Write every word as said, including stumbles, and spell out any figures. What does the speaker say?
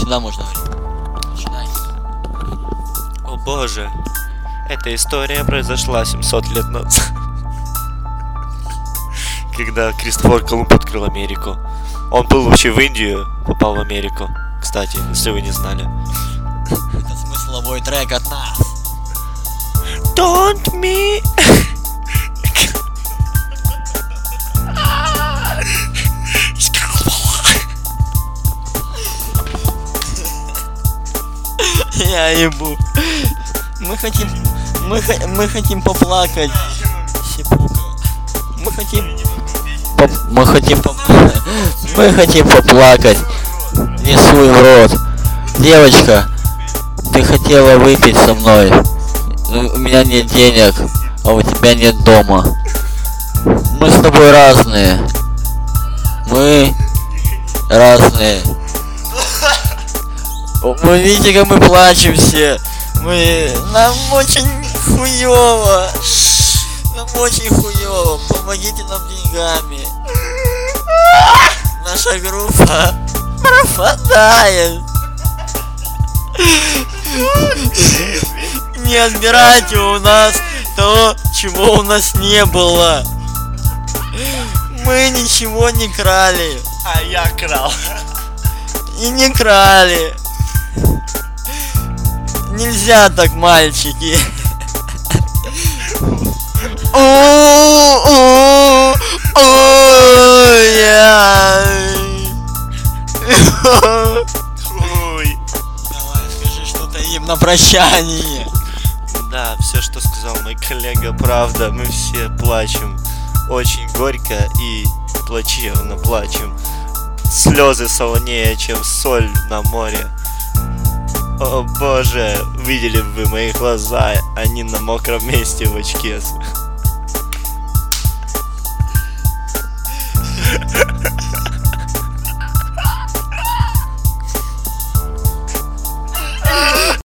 Куда можно говорить? Начинай. О боже, эта история произошла семьсот лет назад. Когда Кристофор Колумб открыл Америку. Он был вообще в Индию, попал в Америку. Кстати, если вы не знали. Это смысловой трек от нас. Don't me. Я ебу. Мы хотим... Мы, мы хотим поплакать. Сипука. Мы хотим... Поп, мы хотим... Поп, мы хотим поплакать. Не суй в рот. Девочка, ты хотела выпить со мной. У меня нет денег, а у тебя нет дома. Мы с тобой разные. Мы разные. Вы видите, как мы плачем все. Мы... Нам очень хуёво. Нам очень хуёво. Помогите нам деньгами. Наша группа пропадает. Не отбирайте у нас то, чего у нас не было. Мы ничего не крали. А я крал. И не крали. Нельзя так, мальчики. Ой. Давай, скажи что-то им на прощание. Да, все, что сказал мой коллега, правда. Мы все плачем. Очень горько и плачевно плачем. Слезы солонее, чем соль на море. О боже, видели бы вы мои глаза, они на мокром месте в очке.